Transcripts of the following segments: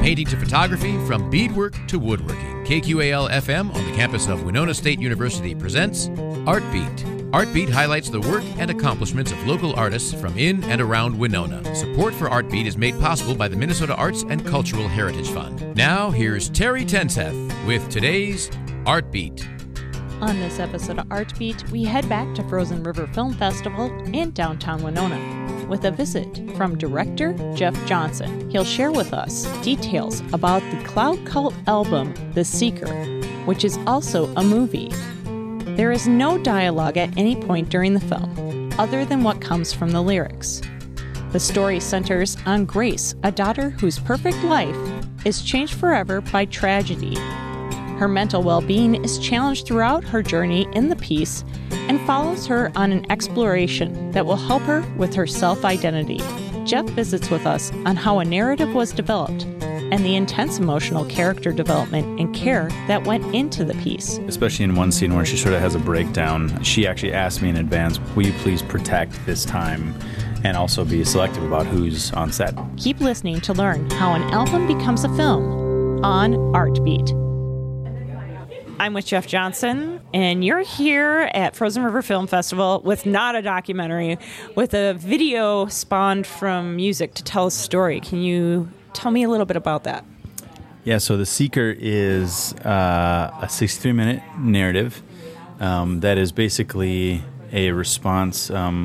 painting to photography, from beadwork to woodworking. KQAL-FM on the campus of Winona State University presents Art Beat. Art Beat highlights the work and accomplishments of local artists from in and around Winona. Support for Art Beat is made possible by the Minnesota Arts and Cultural Heritage Fund. Now, here's Terry Tenseth with today's Art Beat. On this episode of Art Beat, we head back to Frozen River Film Festival in downtown Winona with a visit from director Jeff Johnson. He'll share with us details about the Cloud Cult album, The Seeker, which is also a movie. There is no dialogue at any point during the film, other than what comes from the lyrics. The story centers on Grace, a daughter whose perfect life is changed forever by tragedy. Her mental well-being is challenged throughout her journey in the piece and follows her on an exploration that will help her with her self-identity. Jeff visits with us on how a narrative was developed and the intense emotional character development and care that went into the piece. Especially in one scene where she sort of has a breakdown, she actually asked me in advance, will you please protect this time and also be selective about who's on set? Keep listening to learn how an album becomes a film on Art Beat. I'm with Jeff Johnson, and you're here at Frozen River Film Festival with not a documentary, with a video spawned from music to tell a story. Can you tell me a little bit about that? Yeah, so The Seeker is a 63-minute narrative that is basically a response.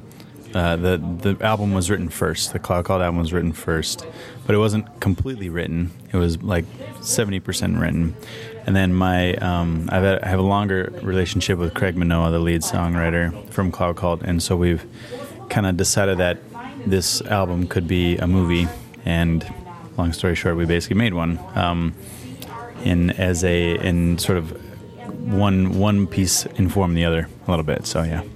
The album was written first. The Cloud Cult album was written first, but it wasn't completely written. It was like 70% written. And then I have a longer relationship with Craig Minoa, the lead songwriter from Cloud Cult, and so we've kind of decided that this album could be a movie. And long story short, we basically made one in sort of one piece informed the other a little bit. So yeah.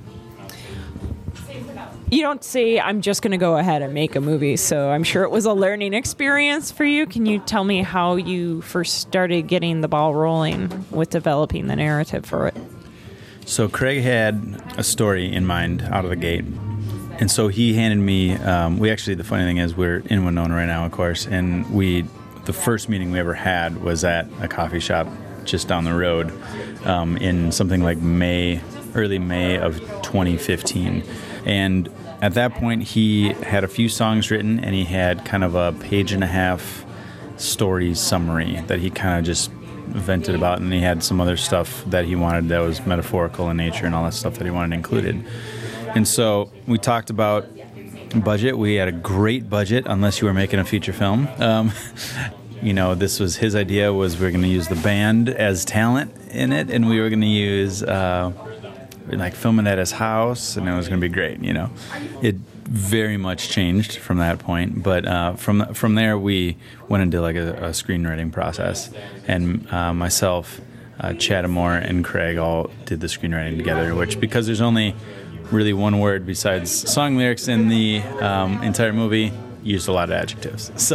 You don't say, I'm just going to go ahead and make a movie, so I'm sure it was a learning experience for you. Can you tell me how you first started getting the ball rolling with developing the narrative for it? So Craig had a story in mind out of the gate, and so he handed me, the funny thing is we're in Winona right now, of course, and the first meeting we ever had was at a coffee shop just down the road in something like early May of 2015. And at that point, he had a few songs written, and he had kind of a page-and-a-half story summary that he kind of just vented about, and he had some other stuff that he wanted that was metaphorical in nature and all that stuff that he wanted included. And so we talked about budget. We had a great budget, unless you were making a feature film. This was his idea, was we were going to use the band as talent in it, and we were going to use filming at his house, and it was going to be great. It very much changed from that point, but from there we went into like a screenwriting process, and myself, Chad Amore, and Craig all did the screenwriting together. Which, because there's only really one word besides song lyrics in the entire movie, used a lot of adjectives. So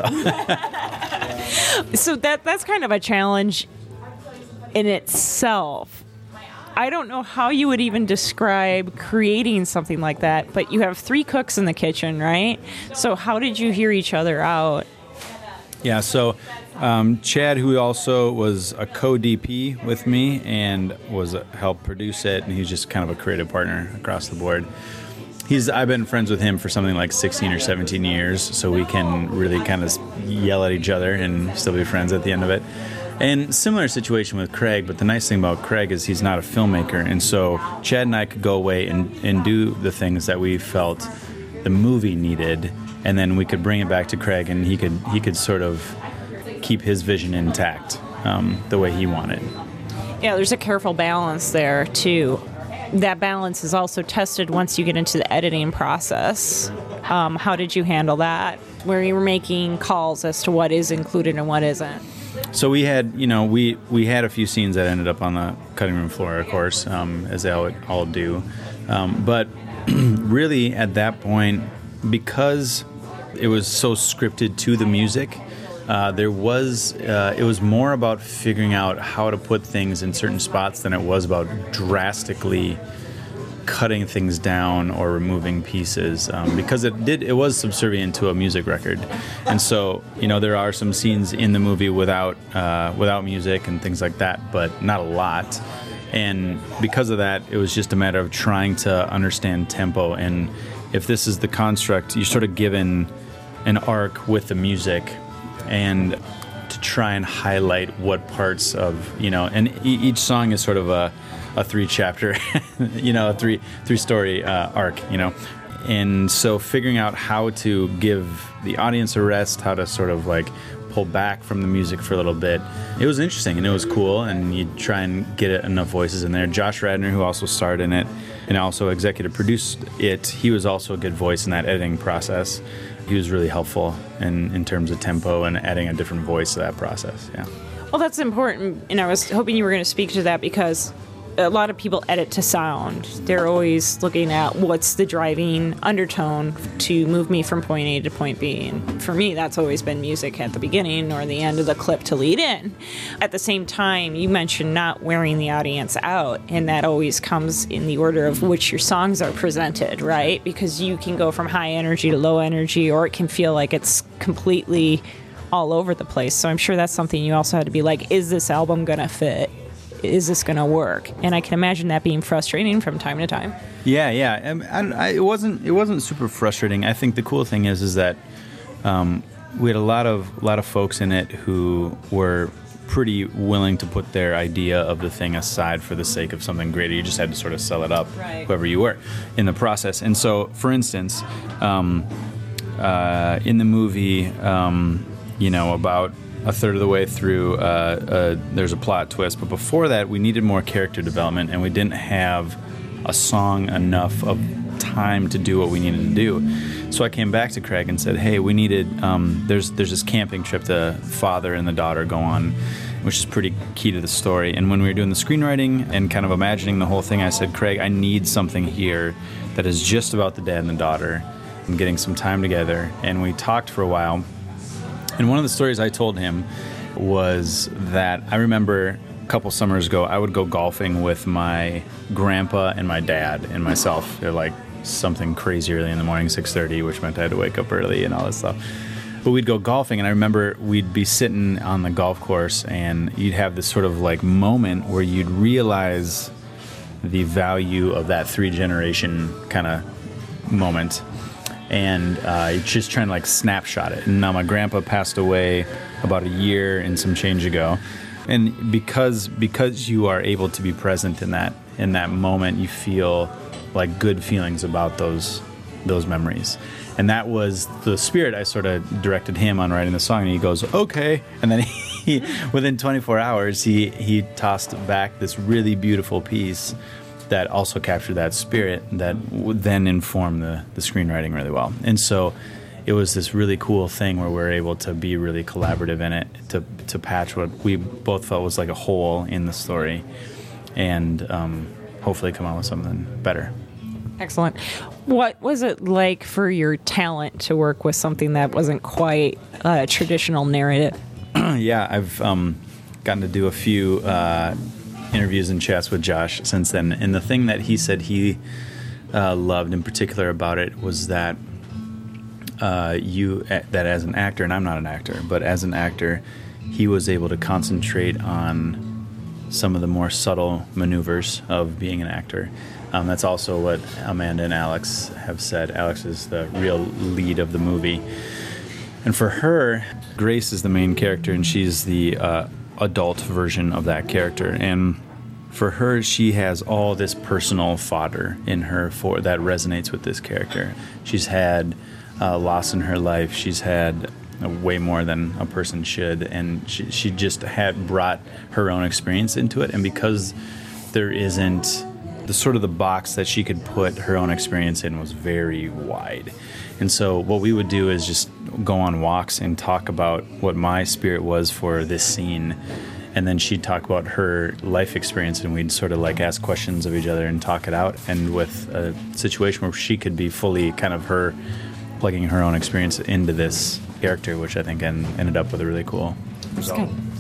that's kind of a challenge in itself. I don't know how you would even describe creating something like that, but you have 3 cooks in the kitchen, right? So how did you hear each other out? Yeah, so Chad, who also was a co-DP with me and helped produce it, and he's just kind of a creative partner across the board. I've been friends with him for something like 16 or 17 years, so we can really kind of yell at each other and still be friends at the end of it. And similar situation with Craig, but the nice thing about Craig is he's not a filmmaker, and so Chad and I could go away and do the things that we felt the movie needed, and then we could bring it back to Craig, and he could sort of keep his vision intact the way he wanted. Yeah, there's a careful balance there too. That balance is also tested once you get into the editing process. How did you handle that, where you were making calls as to what is included and what isn't? So we had, we had a few scenes that ended up on the cutting room floor, of course, as they all do. But really, at that point, because it was so scripted to the music, it was more about figuring out how to put things in certain spots than it was about drastically cutting things down or removing pieces, because it was subservient to a music record. And so, there are some scenes in the movie without music and things like that, but not a lot. And because of that, it was just a matter of trying to understand tempo. And if this is the construct, you're sort of given an arc with the music, and to try and highlight what parts of, and each song is sort of a 3-chapter, a three-story arc, And so figuring out how to give the audience a rest, how to sort of like pull back from the music for a little bit. It was interesting and it was cool, and you try and get enough voices in there. Josh Radnor, who also starred in it and also executive produced it, he was also a good voice in that editing process. He was really helpful in terms of tempo and adding a different voice to that process. Yeah. Well, that's important, and I was hoping you were going to speak to that, because a lot of people edit to sound. They're always looking at what's the driving undertone to move me from point A to point B. And for me, that's always been music at the beginning or the end of the clip to lead in. At the same time, you mentioned not wearing the audience out, and that always comes in the order of which your songs are presented, right? Because you can go from high energy to low energy, or it can feel like it's completely all over the place. So I'm sure that's something you also had to be like, is this album going to fit? Is this going to work? And I can imagine that being frustrating from time to time. Yeah. It wasn't super frustrating. I think the cool thing is that we had a lot of folks in it who were pretty willing to put their idea of the thing aside for the sake of something greater. You just had to sort of sell it up, right, whoever you were in the process. And so, for instance, in the movie, about a third of the way through, there's a plot twist. But before that, we needed more character development, and we didn't have a song enough of time to do what we needed to do. So I came back to Craig and said, hey, we needed, there's this camping trip the father and the daughter go on, which is pretty key to the story. And when we were doing the screenwriting and kind of imagining the whole thing, I said, Craig, I need something here that is just about the dad and the daughter and getting some time together. And we talked for a while. And one of the stories I told him was that I remember a couple summers ago, I would go golfing with my grandpa and my dad and myself. They're like something crazy early in the morning, 6:30, which meant I had to wake up early and all that stuff. But we'd go golfing, and I remember we'd be sitting on the golf course, and you'd have this sort of like moment where you'd realize the value of that 3-generation kind of moment. And just trying to like snapshot it. And now my grandpa passed away about a year and some change ago, and because you are able to be present in that moment, you feel like good feelings about those memories. And that was the spirit I sort of directed him on writing the song. And he goes, okay. And then he within 24 hours he tossed back this really beautiful piece that also captured that spirit that would then inform the screenwriting really well. And so it was this really cool thing where we're able to be really collaborative in it, to patch what we both felt was like a hole in the story, and hopefully come out with something better. Excellent. What was it like for your talent to work with something that wasn't quite a traditional narrative? Yeah, I've gotten to do a few interviews and chats with Josh since then, and the thing that he said he loved in particular about it was that that as an actor, and I'm not an actor, but as an actor, he was able to concentrate on some of the more subtle maneuvers of being an actor. That's also what Amanda and Alex have said. Alex is the real lead of the movie, and for her, Grace is the main character, and she's the adult version of that character. And for her, she has all this personal fodder in her that resonates with this character. She's had loss in her life. She's had way more than a person should, and she just had brought her own experience into it. And because there isn't the sort of the box that she could put her own experience in was very wide. And so what we would do is just go on walks and talk about what my spirit was for this scene, and then she'd talk about her life experience, and we'd sort of like ask questions of each other and talk it out. And with a situation where she could be fully kind of her plugging her own experience into this character, which I think ended up with a really cool result.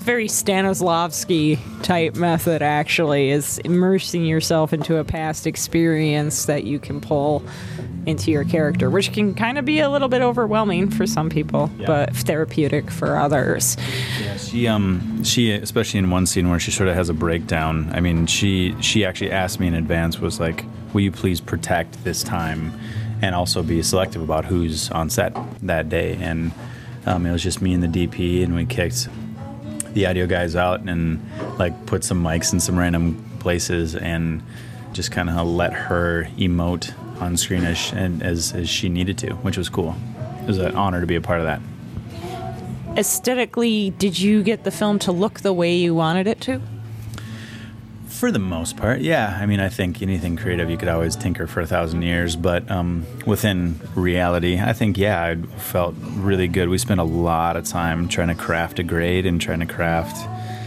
very Stanislavski type method, actually, is immersing yourself into a past experience that you can pull into your character, which can kind of be a little bit overwhelming for some people, but therapeutic for others. Yeah, she especially in one scene where she sort of has a breakdown. I mean, she actually asked me in advance, was like, will you please protect this time and also be selective about who's on set that day? And it was just me and the DP, and we kicked the audio guys out and like put some mics in some random places and just kind of let her emote on screen as she needed to, which was cool. It was an honor to be a part of that. Aesthetically, did you get the film to look the way you wanted it to? For the most part, yeah. I mean, I think anything creative, you could always tinker for 1,000 years, but within reality, I think, yeah, I felt really good. We spent a lot of time trying to craft a grade and trying to craft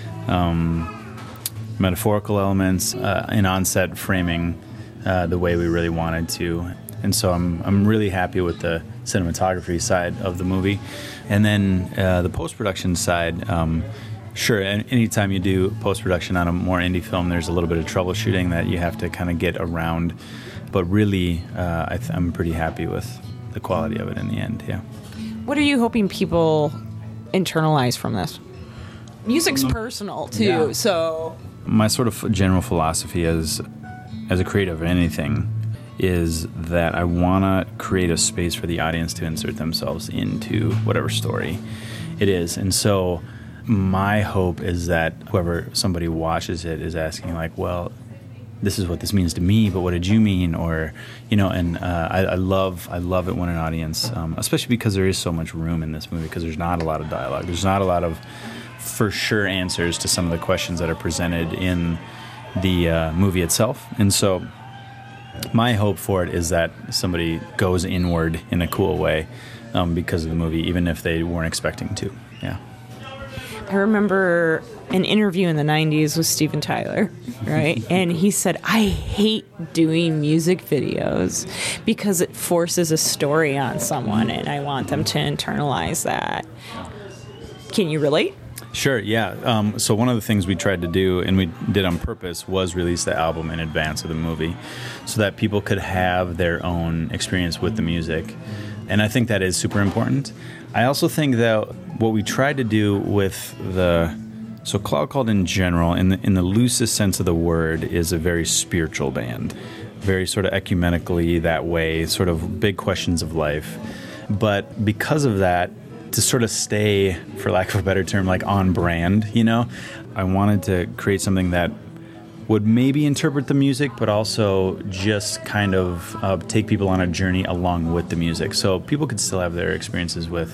metaphorical elements in on-set framing the way we really wanted to. And so I'm really happy with the cinematography side of the movie. And then the post-production side, sure, anytime you do post-production on a more indie film, there's a little bit of troubleshooting that you have to kind of get around. But really, I'm pretty happy with the quality of it in the end, yeah. What are you hoping people internalize from this? Music's personal, too, so... My sort of general philosophy as a creative of anything is that I want to create a space for the audience to insert themselves into whatever story it is. And so my hope is that whoever somebody watches it is asking, like, well, this is what this means to me, but what did you mean? Or, you know, and I love it when an audience, especially because there is so much room in this movie, because there's not a lot of dialogue. There's not a lot of for sure answers to some of the questions that are presented in the movie itself. And so my hope for it is that somebody goes inward in a cool way because of the movie, even if they weren't expecting to. Yeah. I remember an interview in the 90s with Steven Tyler, right? And he said, I hate doing music videos because it forces a story on someone, and I want them to internalize that. Can you relate? Sure, yeah. So one of the things we tried to do, and we did on purpose, was release the album in advance of the movie so that people could have their own experience with the music. And I think that is super important. I also think that what we tried to do with so Cloud Cult in general, in the loosest sense of the word, is a very spiritual band. Very sort of ecumenically that way, sort of big questions of life. But because of that, to sort of stay, for lack of a better term, like on brand, you know, I wanted to create something that would maybe interpret the music, but also just kind of take people on a journey along with the music. So people could still have their experiences with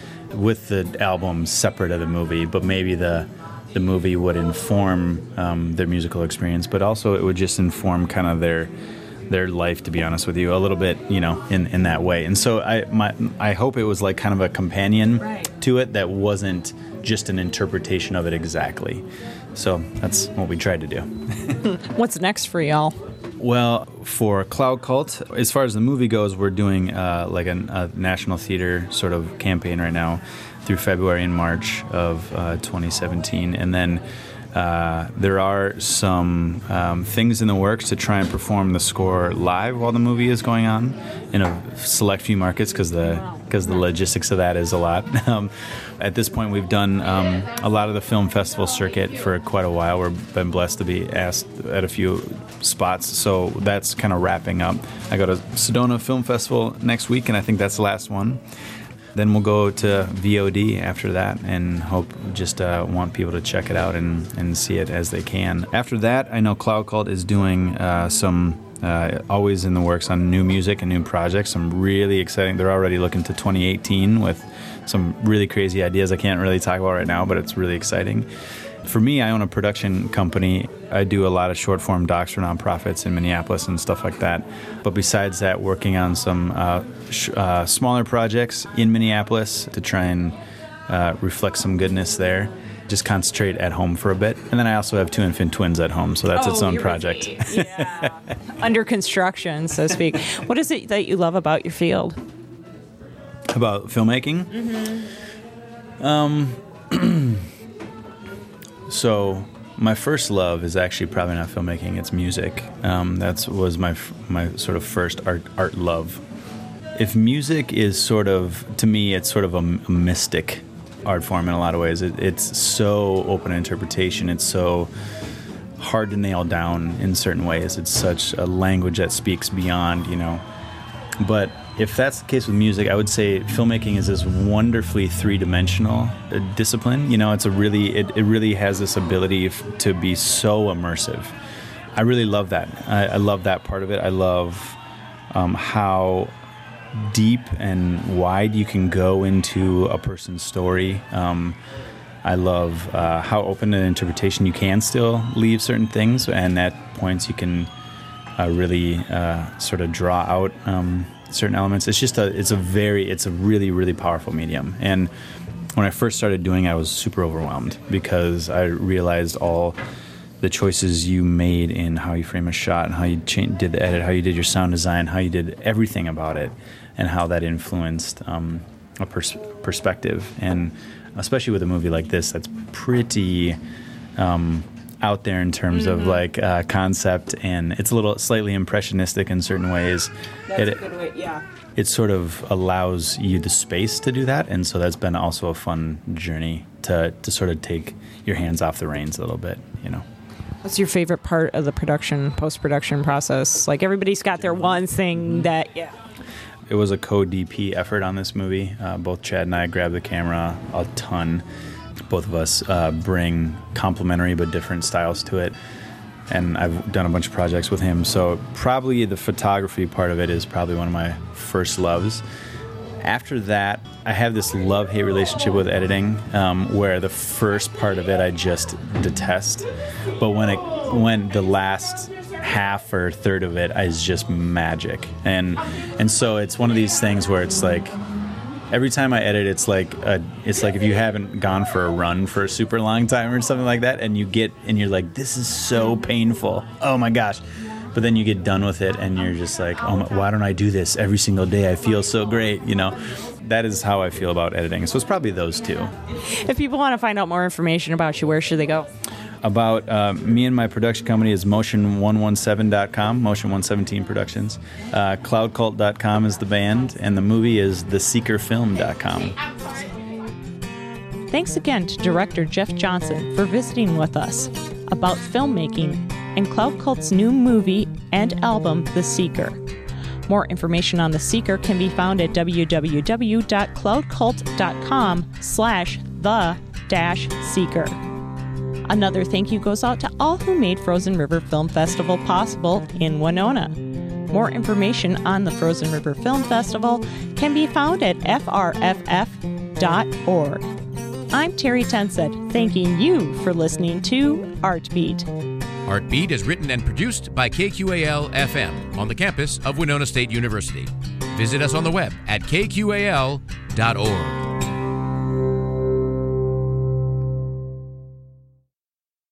the album separate of the movie, but maybe the movie would inform their musical experience, but also it would just inform kind of their life, to be honest with you, a little bit, you know, in that way. And so I hope it was like kind of a companion to it that wasn't just an interpretation of it exactly. So that's what we tried to do. What's next for y'all? Well, for Cloud Cult, as far as the movie goes, we're doing like a national theater sort of campaign right now through February and March of 2017. And then there are some things in the works to try and perform the score live while the movie is going on in a select few markets, because the logistics of that is a lot. At this point, we've done a lot of the film festival circuit for quite a while. We've been blessed to be asked at a few spots, so that's kind of wrapping up. I go to Sedona Film Festival next week, and I think that's the last one. Then we'll go to VOD after that and want people to check it out and see it as they can. After that, I know Cloud Cult is doing some always in the works on new music and new projects. Some really exciting. They're already looking to 2018 with some really crazy ideas I can't really talk about right now, but it's really exciting. For me, I own a production company. I do a lot of short-form docs for nonprofits in Minneapolis and stuff like that. But besides that, working on some smaller projects in Minneapolis to try and reflect some goodness there. Just concentrate at home for a bit. And then I also have 2 infant twins at home, so that's its own project. Yeah. Under construction, so to speak. What is it that you love about your field? About filmmaking? Mm-hmm. So my first love is actually probably not filmmaking, it's music. That was my sort of first art love. If music is sort of, to me, it's sort of a mystic art form in a lot of ways. It's so open to interpretation. It's so hard to nail down in certain ways. It's such a language that speaks beyond, But if that's the case with music, I would say filmmaking is this wonderfully three-dimensional discipline. It really has this ability to be so immersive. I really love that. I love that part of it. I love how deep and wide you can go into a person's story. I love how open to interpretation you can still leave certain things, and at points you can really sort of draw out certain elements. It's a really, really powerful medium. And when I first started doing it, I was super overwhelmed because I realized all the choices you made in how you frame a shot and how you did the edit, how you did your sound design, how you did everything about it, and how that influenced a perspective. And especially with a movie like this that's pretty out there in terms of concept, and it's a little slightly impressionistic in certain ways. That's a good way, yeah. It sort of allows you the space to do that, and so that's been also a fun journey to sort of take your hands off the reins a little bit, What's your favorite part of the post-production process? Like, everybody's got their one thing that, It was a co-DP effort on this movie. Both Chad and I grabbed the camera a ton. Both of us bring complementary but different styles to it. And I've done a bunch of projects with him. So probably the photography part of it is probably one of my first loves. After that, I have this love-hate relationship with editing, where the first part of it I just detest. But when the last half or third of it is just magic. And so it's one of these things where it's like, every time I edit, it's like if you haven't gone for a run for a super long time or something like that, and you're like, this is so painful. Oh my gosh. But then you get done with it and you're just like, why don't I do this every single day? I feel so great, That is how I feel about editing. So it's probably those two. If people want to find out more information about you, where should they go? About me and my production company is Motion117.com, Motion117 Productions. Cloudcult.com is the band, and the movie is TheSeekerFilm.com. Thanks again to director Jeff Johnson for visiting with us about filmmaking and Cloud Cult's new movie and album, The Seeker. More information on The Seeker can be found at www.cloudcult.com/the-seeker. Another thank you goes out to all who made Frozen River Film Festival possible in Winona. More information on the Frozen River Film Festival can be found at frff.org. I'm Terry Tenseth, thanking you for listening to Artbeat. Artbeat is written and produced by KQAL-FM on the campus of Winona State University. Visit us on the web at kqal.org.